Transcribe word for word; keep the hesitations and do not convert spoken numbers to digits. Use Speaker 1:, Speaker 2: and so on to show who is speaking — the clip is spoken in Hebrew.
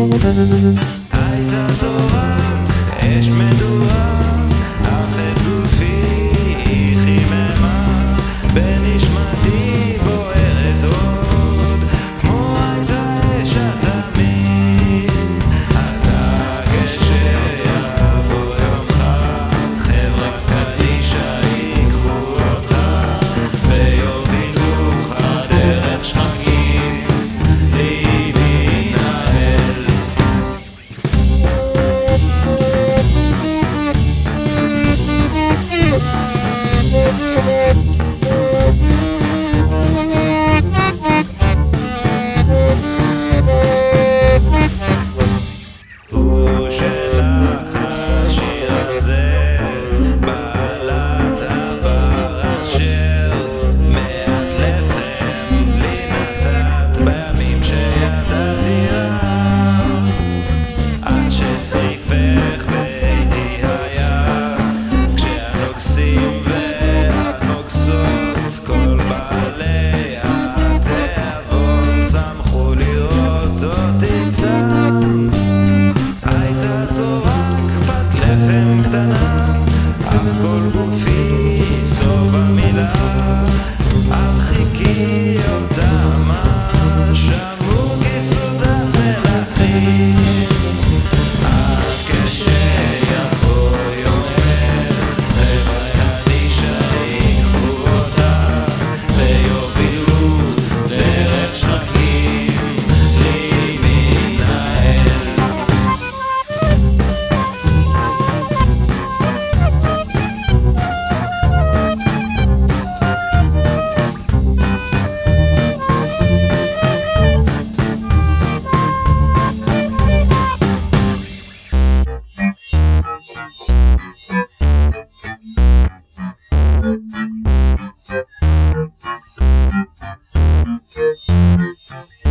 Speaker 1: הייתה זורק אש מדורה, אך את גופי היא חיממה, בנשמתי בוערת עוד, כמו הייתה אש התמיד. אתה כשיבוא יומך, חברה קדישה ייקחו אותך, ויובילוך דרך שחקים להינעל. הוא שלך השיר הזה, בעלת הבר אשר מעט לחם לי נתת בימים שידעתי רע, עד שצריפך ביתי היה, כשהנוגסים והנוגסות כל בעלי התיאבון שמחו לראות אותי צם. הייתה זו רק פת לחם קטנה, אך כל גופי סוף המילה, הרחיקי אותה מה שמעו כסודת מלכים. עד כשיבוא יומך, חברה קדישה ייקחו אותך, ויובילוך דרך שחקים להינעל. Thank you.